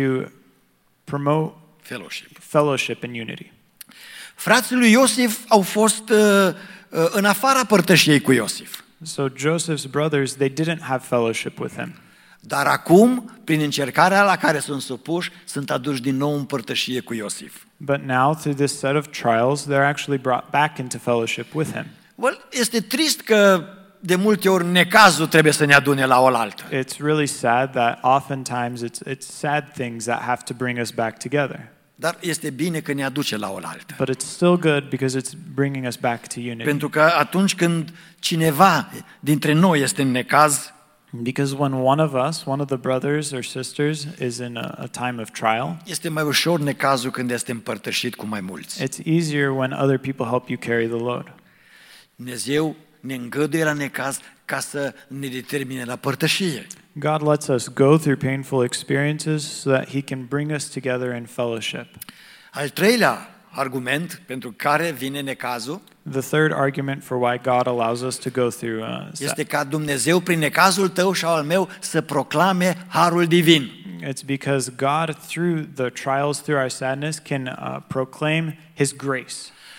B: promote
A: fellowship.
B: fellowship and unity.
A: Frații lui Iosif au fost uh, uh, în afara părtășiei cu Iosif.
B: So Joseph's brothers, they didn't have fellowship with him.
A: Dar acum, prin încercarea la care sunt supuși, sunt aduși din nou în părtășie cu Iosif.
B: But now, through this set of trials, they're actually brought back into fellowship with him.
A: Well, este trist că de multe ori necazul trebuie să ne adune la oaltă.
B: It's really sad that oftentimes it's, it's sad things that have to bring us back together.
A: Dar este bine că ne aduce la oaltă.
B: But it's still good because it's bringing us back to unity.
A: Pentru că atunci când cineva dintre noi este în necaz,
B: Because when one of us, one of the brothers or sisters, is in a, a time of trial,
A: este mai ușor necazul când este împărtășit cu mai mulți.
B: it's easier when other people help you carry the load.
A: Dumnezeu ne îngăduie la necaz ca să ne determine la părtășie.
B: God lets us go through painful experiences so that He can bring us together in fellowship.
A: Al treilea argument pentru care vine necazul
B: The third argument for why God allows us to go through uh,
A: este ca Dumnezeu prin necazul tău și al meu să proclame harul divin.
B: it's because God, through the trials, through our sadness, can uh, proclaim His grace.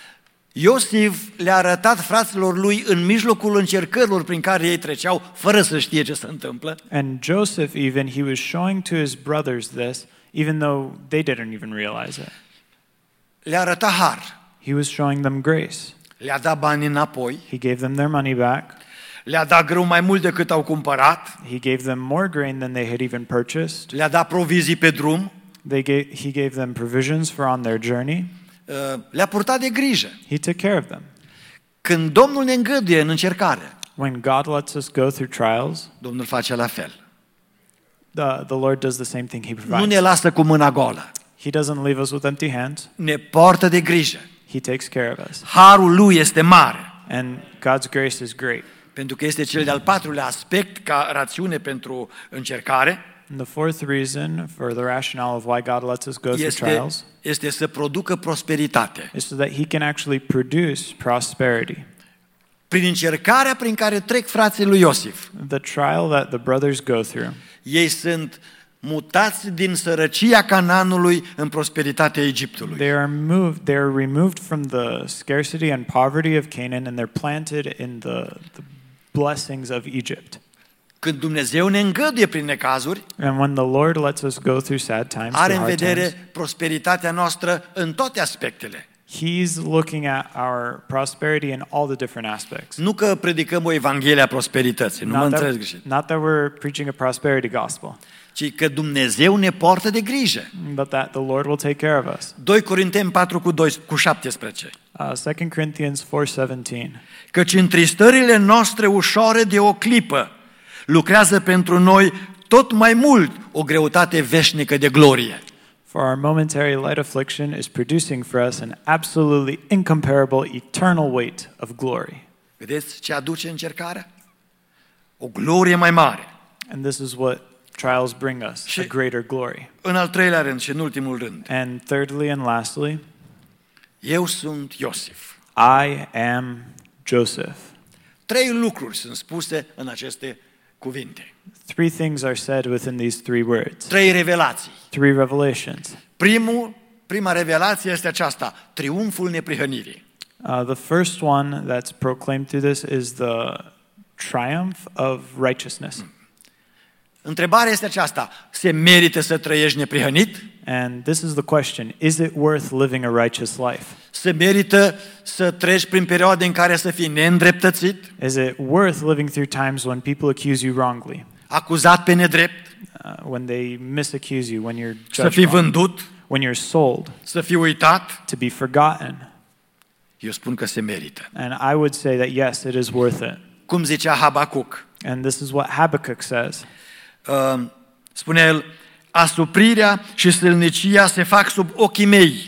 A: Iosif le-a arătat fraților lui în mijlocul încercărilor prin care ei treceau, fără să știe ce se întâmplă.
B: And Joseph even, he was showing to his brothers this, even though they didn't even realize it.
A: Le-a arătat har,
B: He was showing them grace.
A: le-a dat bani înapoi,
B: He gave them their money back.
A: le-a dat grâu mai mult decât au cumpărat,
B: He gave them more grain than they had even purchased.
A: le-a dat provizii pe drum,
B: They gave, he gave them provisions for on their journey.
A: le-a purtat de grijă.
B: He took care of them.
A: Când Domnul ne îngăduie în încercare,
B: When God lets us go through trials,
A: Domnul face la fel.
B: the, the Lord does the same thing He
A: Nu
B: provides.
A: ne lasă cu mâna goală,
B: He doesn't leave us with empty hands.
A: ne poartă de grijă.
B: He takes care of us.
A: Harul lui este mare,
B: And God's grace is great.
A: pentru că este cel de-al patrulea aspect ca rațiune pentru încercare.
B: And the fourth reason for the rationale of why God lets us go through
A: este,
B: trials
A: este să producă prosperitate.
B: is so that He can actually produce prosperity.
A: Prin încercarea prin care trec frații lui Iosif,
B: The trial that the brothers go through,
A: ei sunt mutați din sărăcia Canaanului în prosperitatea Egiptului.
B: they are moved, they are removed from the scarcity and poverty of Canaan, and they're planted in the, the blessings of Egypt.
A: Când Dumnezeu ne îngăduie prin necazuri,
B: And when the Lord lets us go through sad times,
A: are
B: through
A: în
B: hard times,
A: vedere prosperitatea noastră în toate aspectele.
B: He's looking at our prosperity in all the different aspects.
A: Nu că predicăm o evanghelie a prosperității, nu mă
B: Not
A: înțeles
B: that,
A: greșit,
B: not that we're preaching a prosperity gospel,
A: ci că Dumnezeu ne poartă de grijă.
B: but that the Lord will take care of us.
A: doi Corinteni patru cu doi cu șaptesprezece.
B: Uh, Second Corinthians four seventeen.
A: Căci întristările noastre ușoare de o clipă lucrează pentru noi tot mai mult o greutate veșnică de glorie.
B: For our momentary light affliction is producing for us an absolutely incomparable eternal weight of glory.
A: Vedeți ce aduce încercarea? O glorie mai mare.
B: And this is what trials bring us,
A: Și-
B: a greater glory.
A: În al treilea rând și în ultimul rând,
B: And thirdly and lastly,
A: eu sunt Iosif.
B: I am Joseph.
A: Trei lucruri sunt spuse în aceste cuvinte.
B: Three things are said within these three words.
A: Trei revelații.
B: Three revelations.
A: Primul, prima revelație este aceasta, triumful neprihănirii.
B: Uh, the first one that's proclaimed through this is the triumph of righteousness.
A: Întrebarea este aceasta, se merită să trăiești neprihănit?
B: And this is the question, is it worth living a righteous life?
A: Se merită să treci prin perioade în care să fii neîndreptățit,
B: Is it worth living through times when people accuse you wrongly?
A: acuzat pe nedrept,
B: Uh, when they misaccuse you, when you're
A: să
B: judged
A: fii
B: wrong,
A: vândut,
B: when you're sold,
A: să fii uitat?
B: to be forgotten?
A: Eu spun că se merită.
B: And I would say that yes, it is worth it.
A: Cum zicea Habacuc,
B: And this is what Habakkuk says.
A: uh, spune el, asuprirea și sâlnicia se fac sub ochii mei.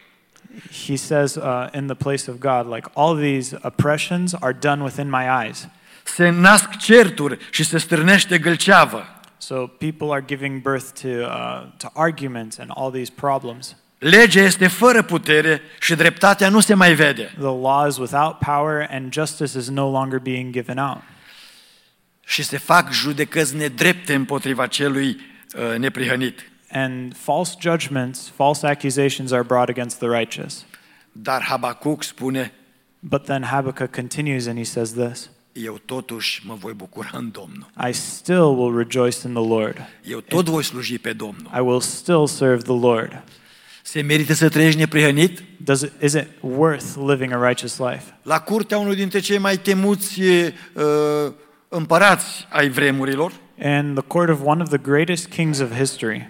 B: He says uh, in the place of God, like all these oppressions are done within my eyes.
A: Se nasc certuri și se stârnește gâlceavă.
B: So people are giving birth to uh, to arguments and all these problems.
A: Legea este fără putere și dreptatea nu se mai vede.
B: The law is without power and justice is no longer being given out.
A: Și se fac judecăți nedrepte împotriva celui uh, neprihănit.
B: And false judgments, false accusations are brought against the righteous.
A: Dar Habacuc spune,
B: But then Habakkuk continues and he says this,
A: eu totuși mă voi bucura în Domnul.
B: I still will rejoice in the Lord.
A: Eu tot voi sluji pe Domnul.
B: I will still serve the Lord.
A: Se merită să trăiești neprihănit?
B: Does it, is it worth living a righteous life?
A: La curtea unul dintre cei mai temuți uh, împărați ai vremurilor,
B: In the court of one of the greatest kings of history,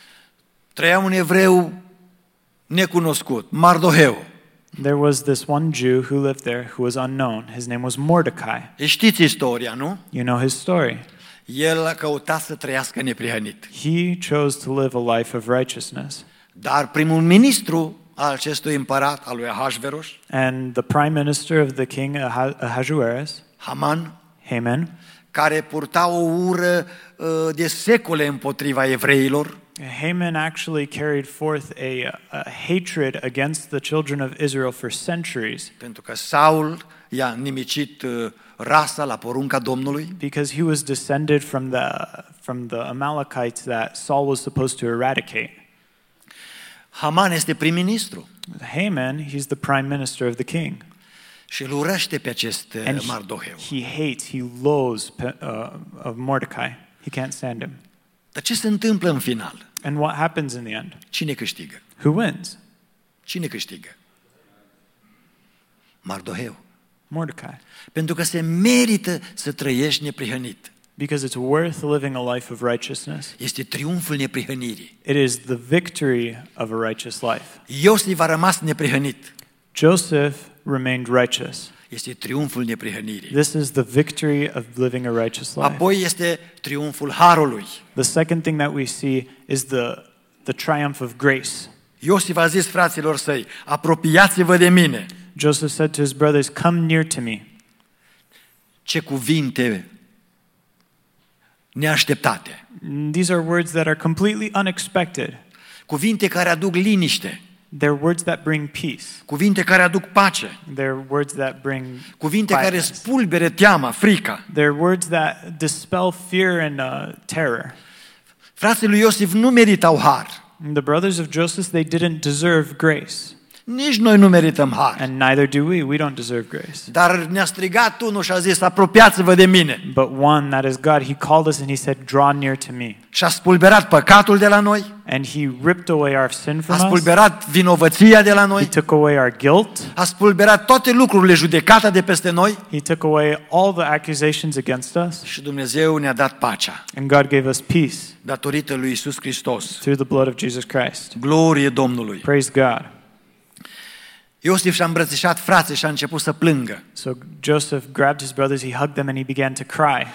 A: trăia un evreu necunoscut, Mardoheu.
B: there was this one Jew who lived there who was unknown. His name was Mordecai.
A: Știți istoria, nu?
B: You know his story.
A: El a căutat să trăiască neprihănit.
B: He chose to live a life of righteousness.
A: Dar primul ministru al acestui împărat, al lui Ahasveros,
B: And the prime minister of the king Aha- Ahasuerus,
A: Haman,
B: Haman,
A: care purta o ură uh, de secole împotriva evreilor,
B: Haman actually carried forth a, a hatred against the children of Israel for centuries
A: pentru că Saul i-a nimicit uh, rasa la porunca Domnului.
B: because he was descended from the from the Amalekites that Saul was supposed to eradicate.
A: Haman este prim-ministru
B: Haman, he's the prime minister of the king.
A: și îl urăște pe acest uh,
B: And
A: Mardoheu.
B: he, he hates, he loathes uh, of Mordecai. He can't stand him.
A: Dar ce se întâmplă în final?
B: And what happens in the end?
A: Cine câștigă?
B: Who wins?
A: Cine câștigă? Mardoheu.
B: Mordecai.
A: Pentru că se merită să trăiești neprihănit.
B: Because it's worth living a life of righteousness.
A: Este triumful neprihănirii.
B: It is the victory of a righteous life.
A: Iosif a rămas neprihănit.
B: Joseph remained righteous.
A: Este triumful neprihănirii.
B: This is the victory of living a righteous life.
A: Apoi este triumful harului.
B: The second thing that we see is the, the triumph of grace.
A: Iosif a zis fraților săi, apropiați-vă de mine.
B: Joseph said to his brothers, "Come near to me."
A: Ce cuvinte neașteptate.
B: These are words that are completely unexpected.
A: Cuvinte care aduc liniște.
B: They're words that bring peace.
A: Cuvinte care aduc pace.
B: They're words that bring
A: Cuvinte care
B: quietness.
A: spulbere teama, frica.
B: They're words that dispel fear and uh, terror.
A: Frații lui Iosif nu meritau har.
B: The brothers of Joseph, they didn't deserve grace.
A: Nici noi nu merităm har.
B: And neither do we. We don't deserve grace.
A: Dar ne-a strigat unul și a zis, apropiați-vă de mine.
B: But one, that is God, he called us and he said, draw near to me.
A: Și a spulberat păcatul de la noi.
B: And he ripped away our sin
A: A
B: from us.
A: spulberat vinovăția de la
B: He
A: noi.
B: took away our guilt.
A: A spulberat toate lucrurile, judecata de peste noi.
B: He took away all the accusations against us.
A: Și Dumnezeu ne-a dat pacea.
B: And God gave us peace
A: Datorită lui Iisus Hristos.
B: through the blood of Jesus Christ.
A: Glorie Domnului.
B: Praise God.
A: Iosif și-a îmbrățișat frații și a început să plângă.
B: So Joseph grabbed his brothers, he hugged them, and he began to cry.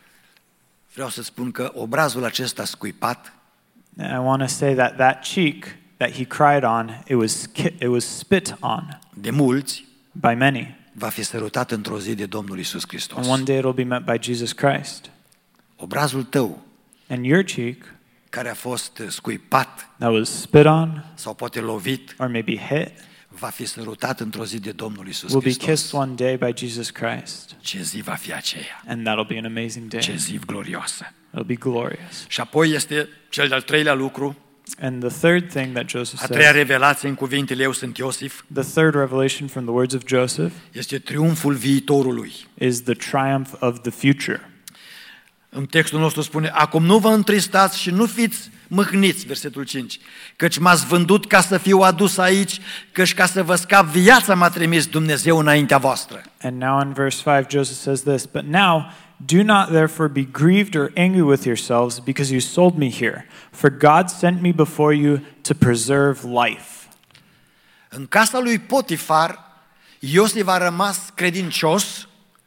A: Vreau să spun că obrazul acesta scuipat
B: And I want to say that that cheek that he cried on, it was ki- it was spit on
A: de mulți
B: by many.
A: va fi sărutat într-o zi de Domnul Iisus
B: And
A: Hristos.
B: one day it'll be met by Jesus Christ.
A: Obrazul tău
B: And your cheek
A: care a fost scuipat
B: that was spit on
A: sau poate lovit
B: or maybe hit
A: va fi sărutat într-o zi de Domnul Iisus
B: will be
A: Hristos.
B: kissed one day by Jesus Christ.
A: Ce zi va fi aceea?
B: And that'll be an amazing day.
A: Ce zi glorioasă!
B: It'll be glorious.
A: Și apoi este cel de-al treilea lucru,
B: And the third thing that Joseph
A: a treia
B: says,
A: revelație în cuvintele Eu sunt Iosif,
B: the third revelation from the words of Joseph,
A: este triumful viitorului.
B: is the triumph of the future.
A: În textul nostru spune, acum nu vă întristați și nu fiți mâhniți, versetul cinci, căci m-ați vândut ca să fiu adus aici, căci ca să vă scap viața m-a trimis Dumnezeu înaintea voastră.
B: And now in verse five, Joseph says this, but now do not therefore be grieved or angry with yourselves because you sold me here, for God sent me before you to preserve life.
A: În casa lui Potifar, Iosif a rămas credincios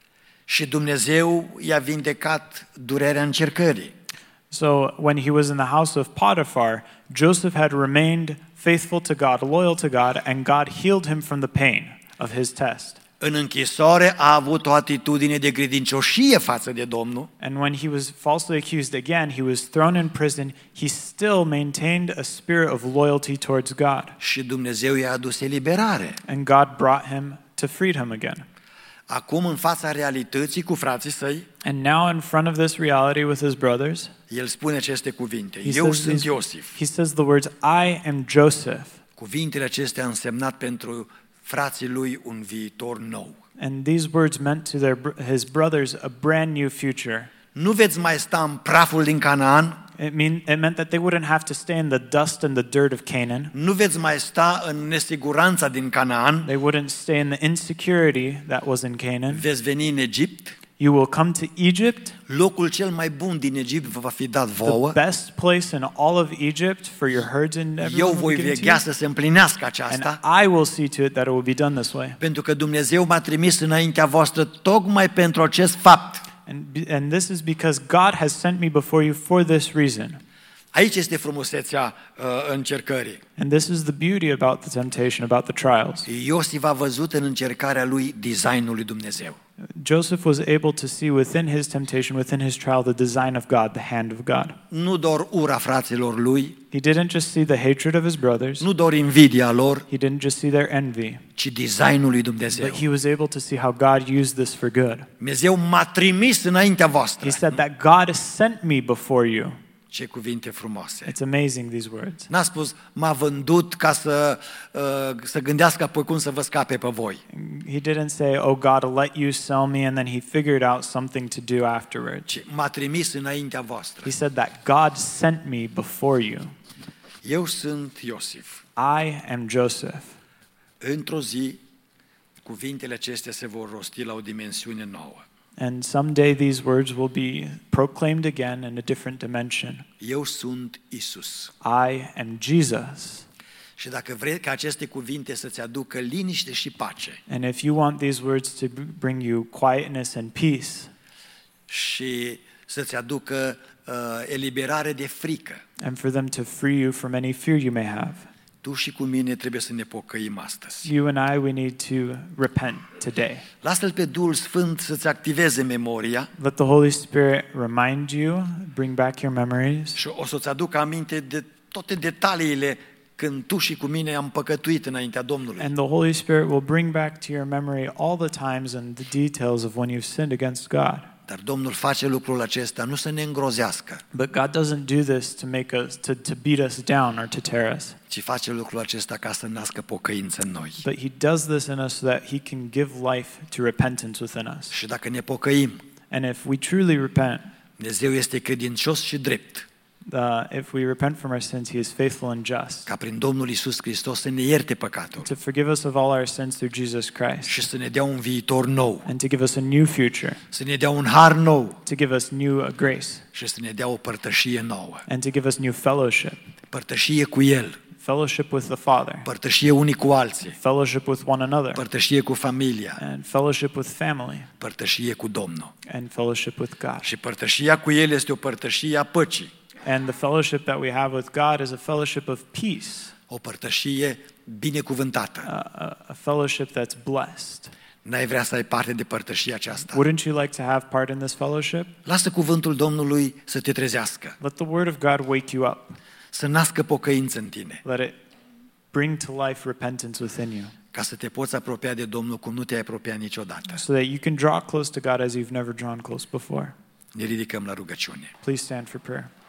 A: și Dumnezeu i-a vindecat durerea încercării.
B: So when he was in the house of Potiphar, Joseph had remained faithful to God, loyal to God, and God healed him from the pain of his test.
A: În închisoare a avut o atitudine de credincioșie față de Domnul.
B: And when he was falsely accused again, he was thrown in prison, he still maintained a spirit of loyalty towards God.
A: Și Dumnezeu i-a adus eliberare.
B: And God brought him to freedom again.
A: Acum, în fața realității cu frații săi,
B: And now in front of this reality with his brothers,
A: el spune aceste cuvinte.
B: he
A: Eu
B: says,
A: sunt
B: these-
A: Iosif.
B: he says the words, I am Joseph.
A: Cuvintele acestea au însemnat pentru frații lui un viitor nou.
B: And these words meant to their, br- his brothers a brand new future.
A: Nu veți mai sta în praful din Canaan,
B: It, mean, it meant that they wouldn't have to stay in the dust and the dirt of Canaan.
A: nu veți mai sta în nesiguranța din Canaan,
B: They wouldn't stay in the insecurity that was in Canaan.
A: veți veni în Egipt,
B: You will come to Egypt.
A: locul cel mai bun din Egipt vă va fi dat
B: The
A: vouă.
B: best place in all of Egypt for your herds and
A: Eu
B: everyone will
A: voi
B: be given to
A: veghea
B: you.
A: să se împlinească
B: And
A: aceasta,
B: I will see to it that it will be done this way.
A: pentru că Dumnezeu m-a trimis înaintea voastră tocmai pentru acest fapt.
B: And, be- and this is because God has sent me before you for this reason.
A: Aici este frumusețea uh, încercării.
B: And this is the beauty about the temptation, about the trials.
A: Iosif a văzut în încercarea lui designul lui Dumnezeu.
B: Joseph was able to see within his temptation, within his trial, the design of God, the hand of God.
A: Nu doar ura fraților lui,
B: He didn't just see the hatred of his brothers.
A: nu doar invidia lor,
B: He didn't just see their envy,
A: ci designul lui Dumnezeu.
B: but he was able to see how God used this for good.
A: Dumnezeu m-a trimis înaintea voastră.
B: He said that God sent me before you.
A: Ce cuvinte frumoase.
B: It's amazing, these words.
A: N-a spus, m-a vândut ca să, uh, să gândească apoi cum să vă scape pe voi.
B: He didn't say, oh, God will let you sell me, and then he figured out something to do afterwards.
A: Ci m-a trimis înaintea voastră.
B: He said that God sent me before you.
A: Eu sunt Iosif.
B: I am Joseph.
A: Într-o zi, cuvintele acestea se vor rosti la o dimensiune nouă.
B: And someday these words will be proclaimed again in a different dimension.
A: Eu sunt Isus.
B: I am Jesus.
A: Și dacă vrei ca aceste cuvinte să-ți aducă liniște și pace
B: And if you want these words to b- bring you quietness and peace,
A: și să-ți aducă uh, eliberare de frică,
B: and for them to free you from any fear you may have,
A: Tu și cu mine trebuie să ne pocăim astăzi.
B: You and I, we need to repent today.
A: Lasă-L pe Duhul Sfânt să-ți activeze memoria
B: Let the Holy Spirit remind you, bring back your memories,
A: și o să-ți aduc aminte de toate detaliile când tu și cu mine am păcătuit înaintea Domnului.
B: and the Holy Spirit will bring back to your memory all the times and the details of when you've sinned against God.
A: Dar Domnul face lucrul acesta nu să ne îngrozească,
B: But God doesn't do this to make us to, to beat us down or to tear us.
A: ci face lucrul acesta ca să nască pocăință în noi.
B: But he does this in us so that he can give life to repentance within us.
A: Și dacă ne pocăim,
B: And if we truly repent,
A: Dumnezeu este credincios și drept,
B: uh, if we repent from our sins, he is faithful and just
A: ca prin Domnul Iisus Hristos să ne ierte păcatul
B: to forgive us of all our sins through Jesus Christ
A: și să ne dea un viitor nou,
B: and to give us a new future,
A: să ne dea un har nou
B: to give us new uh, grace
A: și să ne dea o părtășie nouă.
B: and to give us new fellowship,
A: Părtășie cu El,
B: fellowship with the Father,
A: părtășie unii cu alții,
B: fellowship with one another,
A: părtășie cu familia,
B: and fellowship with family,
A: părtășie cu Domnul.
B: and fellowship with God.
A: Și părtășia cu El este o părtășie a păcii,
B: And the fellowship that we have with God is a fellowship of peace,
A: o părtășie binecuvântată.
B: a, a, a fellowship that's blessed.
A: N-ai vrea să ai parte de părtășia aceasta?
B: Wouldn't you like to have part in this fellowship?
A: Lasă cuvântul Domnului să te trezească,
B: Let the word of God wake you up.
A: să nască pocăință în tine,
B: Let it bring to life repentance within you,
A: ca să te poți apropia de Domnul cum nu te-ai apropiat niciodată.
B: so that you can draw close to God as you've never drawn close before.
A: Ne ridicăm la rugăciune.
B: Please stand for prayer.